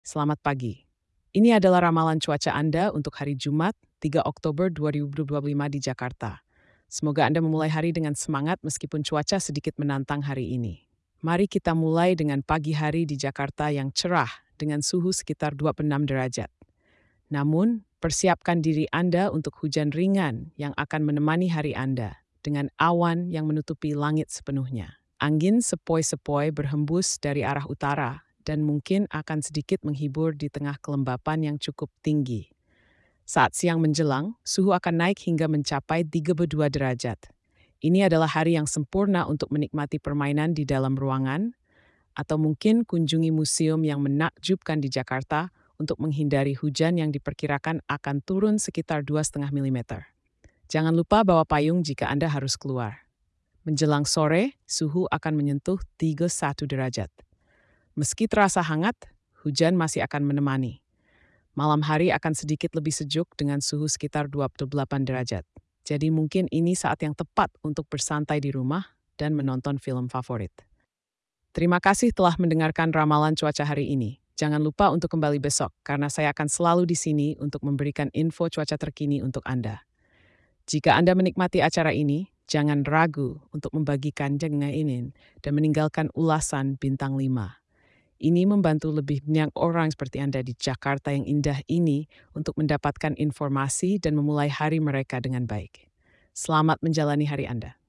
selamat pagi. Ini adalah ramalan cuaca Anda untuk hari Jumat, 3 Oktober 2025 di Jakarta. Semoga Anda memulai hari dengan semangat meskipun cuaca sedikit menantang hari ini. Mari kita mulai dengan pagi hari di Jakarta yang cerah dengan suhu sekitar 26 derajat. Namun, persiapkan diri Anda untuk hujan ringan yang akan menemani hari Anda dengan awan yang menutupi langit sepenuhnya. Angin sepoi-sepoi berhembus dari arah utara dan mungkin akan sedikit menghibur di tengah kelembapan yang cukup tinggi. Saat siang menjelang, suhu akan naik hingga mencapai 32 derajat. Ini adalah hari yang sempurna untuk menikmati permainan di dalam ruangan, atau mungkin kunjungi museum yang menakjubkan di Jakarta untuk menghindari hujan yang diperkirakan akan turun sekitar 2,5 mm. Jangan lupa bawa payung jika Anda harus keluar. Menjelang sore, suhu akan menyentuh 31 derajat. Meski terasa hangat, hujan masih akan menemani. Malam hari akan sedikit lebih sejuk dengan suhu sekitar 28 derajat. Jadi mungkin ini saat yang tepat untuk bersantai di rumah dan menonton film favorit. Terima kasih telah mendengarkan ramalan cuaca hari ini. Jangan lupa untuk kembali besok, karena saya akan selalu di sini untuk memberikan info cuaca terkini untuk Anda. Jika Anda menikmati acara ini, jangan ragu untuk membagikan dengan ini dan meninggalkan ulasan bintang 5. Ini membantu lebih banyak orang seperti Anda di Jakarta yang indah ini untuk mendapatkan informasi dan memulai hari mereka dengan baik. Selamat menjalani hari Anda.